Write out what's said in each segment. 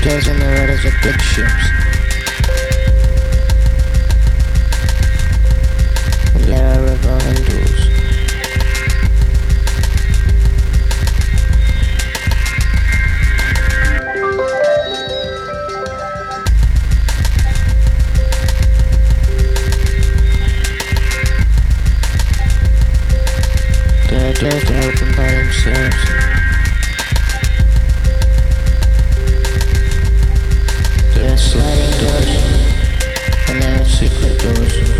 doors in the waters of big ships. And there are revolving doors. There are doors that open by themselves. There are sliding doors, and there are secret doors.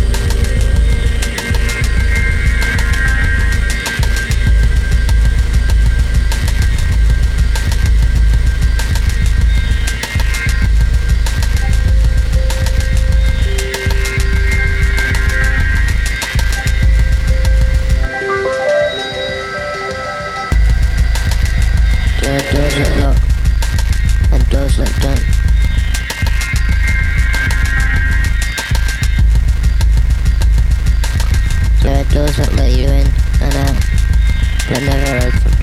There are doors that lock, and doors that don't. There are doors that let you in and out, but never open.